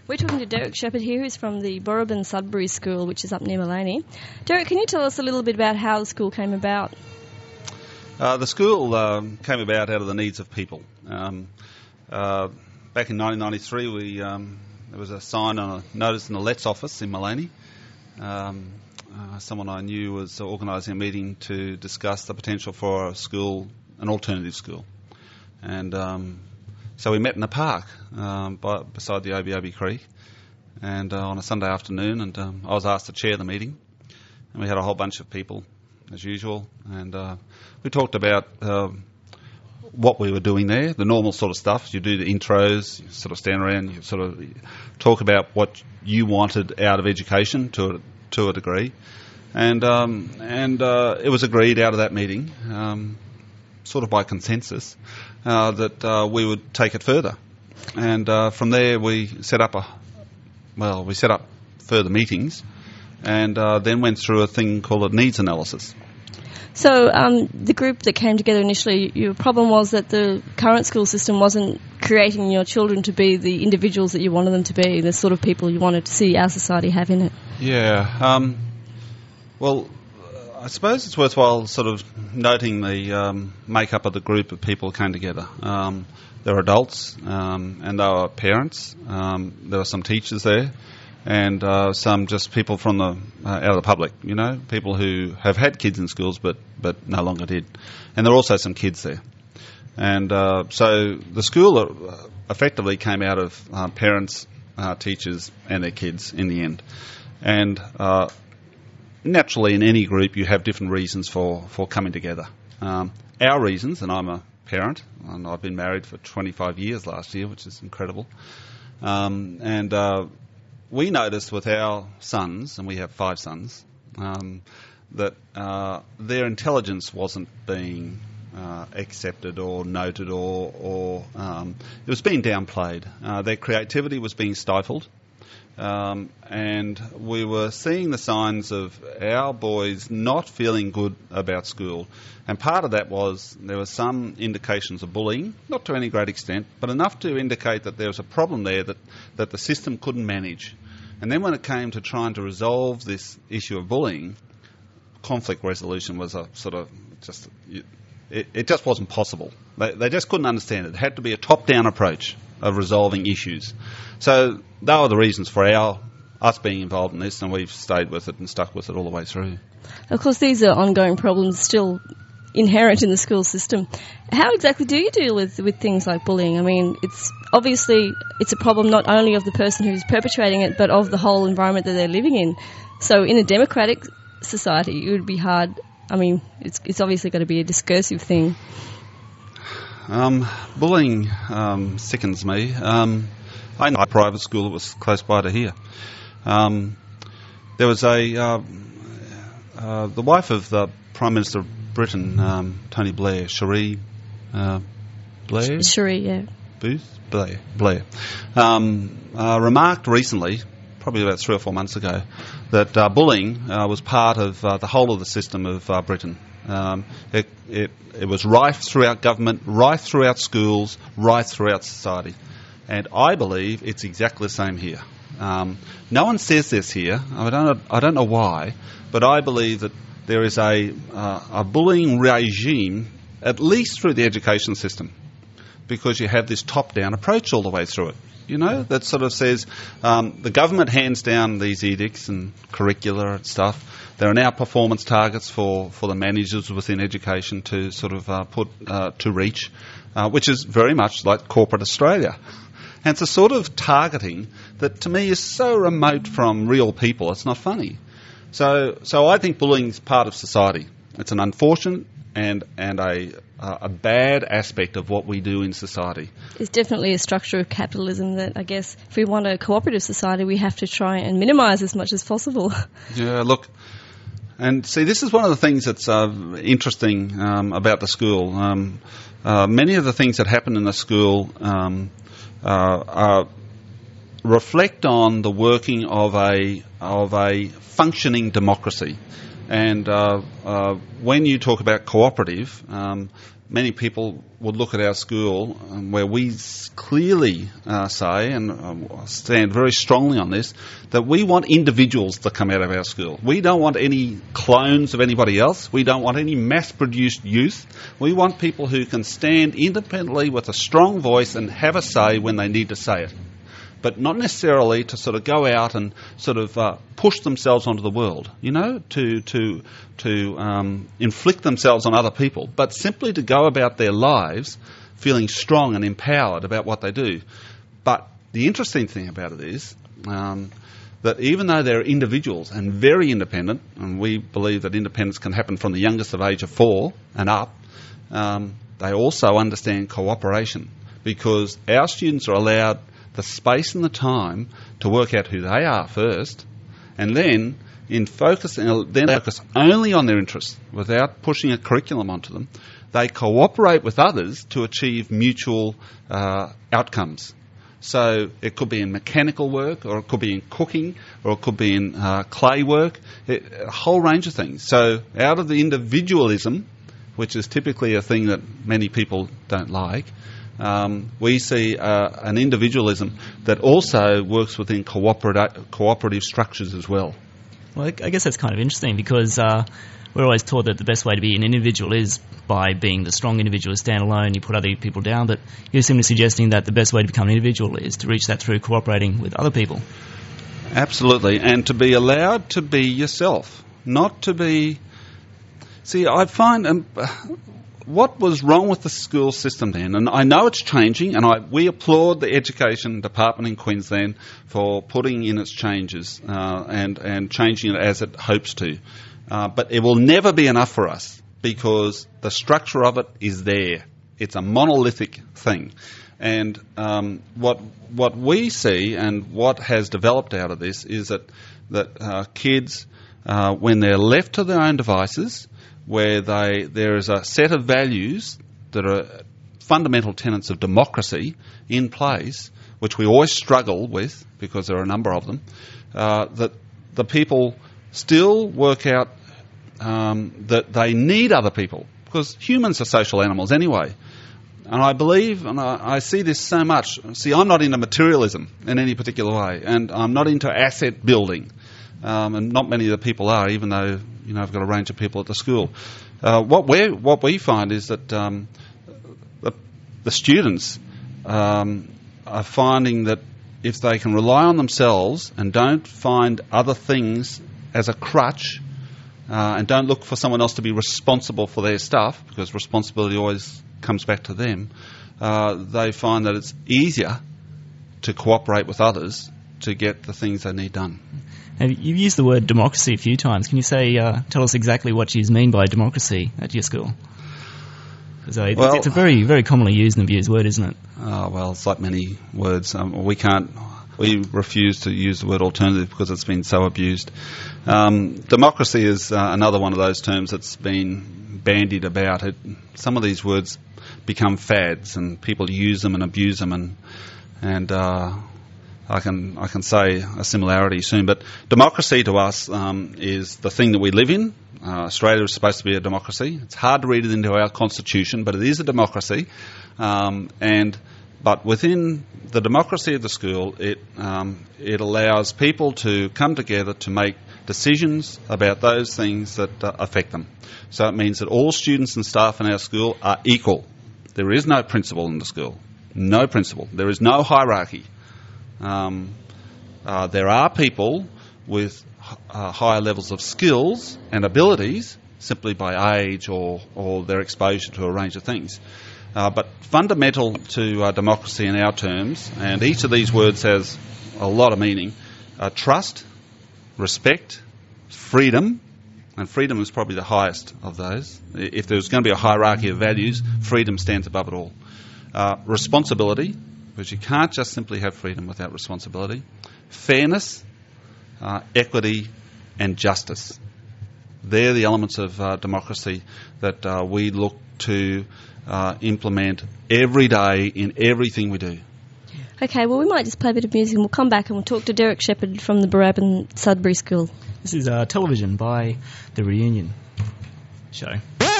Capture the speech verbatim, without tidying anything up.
We're talking to Derek Shepherd here, who's from the Borobin Sudbury School, which is up near Maleny. Derek, can you tell us a little bit about how the school came about? Uh, the school uh, came about out of the needs of people. Um, uh, back in nineteen ninety-three, we um, there was a sign on a notice in the Let's office in Maleny. Um, uh, someone I knew was organising a meeting to discuss the potential for a school, an alternative school. And um, so we met in the park um, by, beside the Obi Obi Creek and uh, on a Sunday afternoon, and um, I was asked to chair the meeting. And we had a whole bunch of people, as usual, and uh, we talked about uh, what we were doing there, the normal sort of stuff. You do the intros, you sort of stand around, you sort of talk about what you wanted out of education to a, to a degree. And um, and uh, it was agreed out of that meeting, um, sort of by consensus, uh, that uh, we would take it further. And uh, from there we set up a, well, we set up further meetings and uh, then went through a thing called a needs analysis. So um, the group that came together initially, your problem was that the current school system wasn't creating your children to be the individuals that you wanted them to be, the sort of people you wanted to see our society have in it. Yeah. Um, well, I suppose it's worthwhile sort of noting the um, makeup of the group of people who came together. Um, there were adults um, and there were parents. Um, there were some teachers there. And uh, some just people from the uh, out of the public, you know, people who have had kids in schools but, but no longer did. And there were also some kids there. And uh, so the school uh, effectively came out of uh, parents, uh, teachers and their kids in the end. And uh, naturally in any group you have different reasons for, for coming together. Um, our reasons, and I'm a parent, and I've been married for twenty-five years last year, which is incredible. Um, and... Uh, We noticed with our sons, and we have five sons, um, that uh, their intelligence wasn't being uh, accepted or noted, or, or um, it was being downplayed. Uh, their creativity was being stifled, um, and we were seeing the signs of our boys not feeling good about school. And part of that was there were some indications of bullying, not to any great extent, but enough to indicate that there was a problem there that, that the system couldn't manage. And then when it came to trying to resolve this issue of bullying, conflict resolution was a sort of just, it, it just wasn't possible. They, they just couldn't understand it. It had to be a top-down approach of resolving issues. So they were the reasons for our us being involved in this, and we've stayed with it and stuck with it all the way through. Of course, these are ongoing problems still inherent in the school system. How exactly do you deal with, with things like bullying? I mean, it's obviously it's a problem not only of the person who's perpetrating it, but of the whole environment that they're living in. So in a democratic society, it would be hard. I mean, it's it's obviously got to be a discursive thing. Um, bullying um, sickens me. Um, I know a private school that was close by to here. Um, there was a uh, uh, the wife of the Prime Minister of Britain, um, Tony Blair, Cherie uh, Blair? Cherie, yeah. Booth? Blair. Blair. Um, uh, remarked recently, probably about three or four months ago, that uh, bullying uh, was part of uh, the whole of the system of uh, Britain. Um, it, it, it was rife throughout government, rife throughout schools, rife throughout society. And I believe it's exactly the same here. Um, no one says this here. I don't know, I don't know why, but I believe that there is a, uh, a bullying regime, at least through the education system, because you have this top-down approach all the way through it. You know, that sort of says um, the government hands down these edicts and curricula and stuff. There are now performance targets for, for the managers within education to sort of uh, put uh, to reach, uh, which is very much like corporate Australia. And it's a sort of targeting that to me is so remote from real people, it's not funny. So so I think bullying is part of society. It's an unfortunate and and a uh, a bad aspect of what we do in society. It's definitely a structure of capitalism that I guess if we want a cooperative society, we have to try and minimise as much as possible. Yeah, look, and see, this is one of the things that's uh, interesting um, about the school. Um, uh, many of the things that happen in the school um, uh, are reflect on the working of a of a functioning democracy. And uh, uh, when you talk about cooperative, um, many people would look at our school um, where we s- clearly uh, say, and um, stand very strongly on this, that we want individuals to come out of our school. We don't want any clones of anybody else. We don't want any mass-produced youth. We want people who can stand independently with a strong voice and have a say when they need to say it, but not necessarily to sort of go out and sort of uh, push themselves onto the world, you know, to to to um, inflict themselves on other people, but simply to go about their lives feeling strong and empowered about what they do. But the interesting thing about it is um, that even though they're individuals and very independent, and we believe that independence can happen from the youngest of age of four and up, um, they also understand cooperation, because our students are allowed the space and the time to work out who they are first, and then in focus, then focus only on their interests without pushing a curriculum onto them. They cooperate with others to achieve mutual uh, outcomes. So it could be in mechanical work, or it could be in cooking, or it could be in uh, clay work, it, a whole range of things. So out of the individualism, which is typically a thing that many people don't like, Um, we see uh, an individualism that also works within cooperative, cooperative structures as well. Well, I guess that's kind of interesting, because uh, we're always taught that the best way to be an individual is by being the strong individual, stand alone, you put other people down, but you're simply suggesting that the best way to become an individual is to reach that through cooperating with other people. Absolutely, and to be allowed to be yourself, not to be... See, I find... Um, what was wrong with the school system then? And I know it's changing, and I, we applaud the Education Department in Queensland for putting in its changes uh, and, and changing it as it hopes to. Uh, but it will never be enough for us, because the structure of it is there. It's a monolithic thing. And um, what what we see and what has developed out of this is that, that uh, kids, uh, when they're left to their own devices, where they there is a set of values that are fundamental tenets of democracy in place, which we always struggle with because there are a number of them, uh, that the people still work out um, that they need other people, because humans are social animals anyway. And I believe, and I, I see this so much, see, I'm not into materialism in any particular way, and I'm not into asset building. Um, and not many of the people are, even though, you know, I've got a range of people at the school. Uh, what we what we find is that um, the, the students um, are finding that if they can rely on themselves and don't find other things as a crutch, uh, and don't look for someone else to be responsible for their stuff, because responsibility always comes back to them, uh, they find that it's easier to cooperate with others to get the things they need done. And you've used the word democracy a few times. Can you say, uh, tell us exactly what you mean by democracy at your school? Because uh, well, it's a very, very commonly used and abused word, isn't it? Oh, well, it's like many words. Um, we can't, we refuse to use the word alternative because it's been so abused. Um, democracy is uh, another one of those terms that's been bandied about. It, some of these words become fads, and people use them and abuse them, and and. Uh, I can I can say a similarity soon, but democracy to us um, is the thing that we live in. Uh, Australia is supposed to be a democracy. It's hard to read it into our constitution, but it is a democracy. Um, and but within the democracy of the school, it um, it allows people to come together to make decisions about those things that uh, affect them. So it means that all students and staff in our school are equal. There is no principal in the school. No principal. There is no hierarchy. Um, uh, there are people with uh, higher levels of skills and abilities simply by age or, or their exposure to a range of things. Uh, but fundamental to uh, democracy in our terms, and each of these words has a lot of meaning, uh, trust, respect, freedom, and freedom is probably the highest of those. If there's going to be a hierarchy of values, freedom stands above it all. Uh, responsibility, because you can't just simply have freedom without responsibility. Fairness, uh, equity, and justice. They're the elements of uh, democracy that uh, we look to uh, implement every day in everything we do. Okay, well, we might just play a bit of music and we'll come back and we'll talk to Derek Shepherd from the Barabin Sudbury School. This is uh, Television by The Reunion Show.